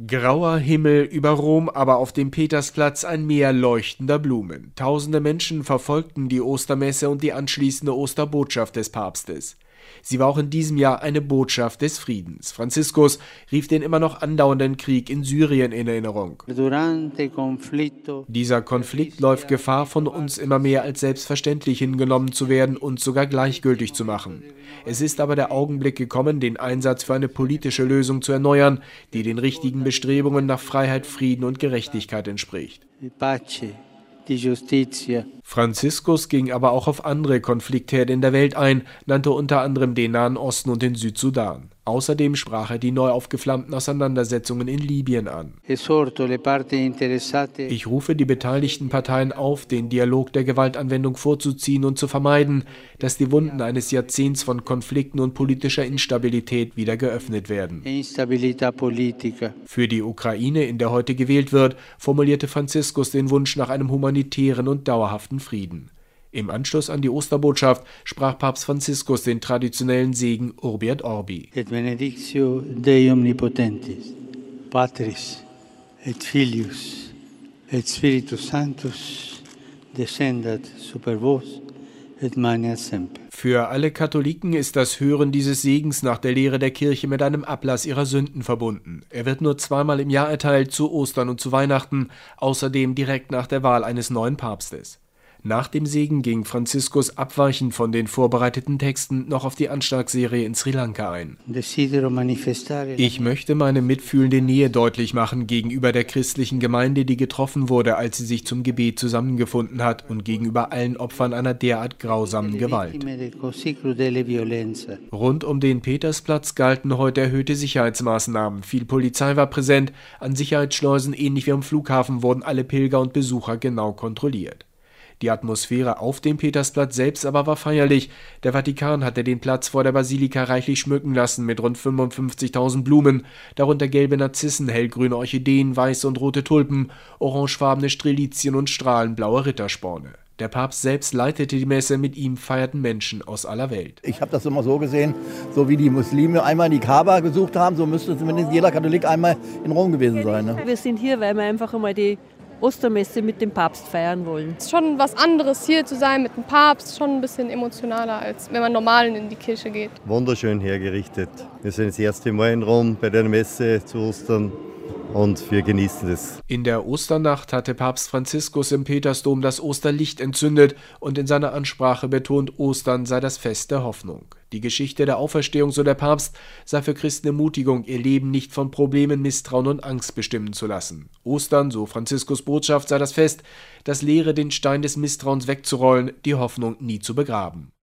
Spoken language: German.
Grauer Himmel über Rom, aber auf dem Petersplatz ein Meer leuchtender Blumen. Tausende Menschen verfolgten die Ostermesse und die anschließende Osterbotschaft des Papstes. Sie war auch in diesem Jahr eine Botschaft des Friedens. Franziskus rief den immer noch andauernden Krieg in Syrien in Erinnerung. Dieser Konflikt läuft Gefahr, von uns immer mehr als selbstverständlich hingenommen zu werden und sogar gleichgültig zu machen. Es ist aber der Augenblick gekommen, den Einsatz für eine politische Lösung zu erneuern, die den richtigen Bestrebungen nach Freiheit, Frieden und Gerechtigkeit entspricht. Franziskus ging aber auch auf andere Konfliktherde in der Welt ein, nannte unter anderem den Nahen Osten und den Südsudan. Außerdem sprach er die neu aufgeflammten Auseinandersetzungen in Libyen an. Ich rufe die beteiligten Parteien auf, den Dialog der Gewaltanwendung vorzuziehen und zu vermeiden, dass die Wunden eines Jahrzehnts von Konflikten und politischer Instabilität wieder geöffnet werden. Für die Ukraine, in der heute gewählt wird, formulierte Franziskus den Wunsch nach einem humanitären und dauerhaften Frieden. Im Anschluss an die Osterbotschaft sprach Papst Franziskus den traditionellen Segen Urbi et Orbi. Et benedictio Dei omnipotentis, Patris et Filius et Spiritus Sanctus, descendat super vos et manet semper. Für alle Katholiken ist das Hören dieses Segens nach der Lehre der Kirche mit einem Ablass ihrer Sünden verbunden. Er wird nur zweimal im Jahr erteilt, zu Ostern und zu Weihnachten, außerdem direkt nach der Wahl eines neuen Papstes. Nach dem Segen ging Franziskus abweichend von den vorbereiteten Texten noch auf die Anschlagsserie in Sri Lanka ein. Ich möchte meine mitfühlende Nähe deutlich machen gegenüber der christlichen Gemeinde, die getroffen wurde, als sie sich zum Gebet zusammengefunden hat, und gegenüber allen Opfern einer derart grausamen Gewalt. Rund um den Petersplatz galten heute erhöhte Sicherheitsmaßnahmen. Viel Polizei war präsent. An Sicherheitsschleusen, ähnlich wie am Flughafen, wurden alle Pilger und Besucher genau kontrolliert. Die Atmosphäre auf dem Petersplatz selbst aber war feierlich. Der Vatikan hatte den Platz vor der Basilika reichlich schmücken lassen mit rund 55.000 Blumen, darunter gelbe Narzissen, hellgrüne Orchideen, weiße und rote Tulpen, orangefarbene Strelizien und strahlenblaue Rittersporne. Der Papst selbst leitete die Messe, mit ihm feierten Menschen aus aller Welt. Ich habe das immer so gesehen, so wie die Muslime einmal die Kaaba gesucht haben, so müsste zumindest jeder Katholik einmal in Rom gewesen sein. Ne? Wir sind hier, weil wir einfach einmal die Ostermesse mit dem Papst feiern wollen. Es ist schon was anderes, hier zu sein mit dem Papst, schon ein bisschen emotionaler, als wenn man normal in die Kirche geht. Wunderschön hergerichtet. Wir sind das erste Mal in Rom bei der Messe zu Ostern und wir genießen es. In der Osternacht hatte Papst Franziskus im Petersdom das Osterlicht entzündet und in seiner Ansprache betont, Ostern sei das Fest der Hoffnung. Die Geschichte der Auferstehung, so der Papst, sei für Christen Ermutigung, ihr Leben nicht von Problemen, Misstrauen und Angst bestimmen zu lassen. Ostern, so Franziskus Botschaft, sei das Fest, das lehre, den Stein des Misstrauens wegzurollen, die Hoffnung nie zu begraben.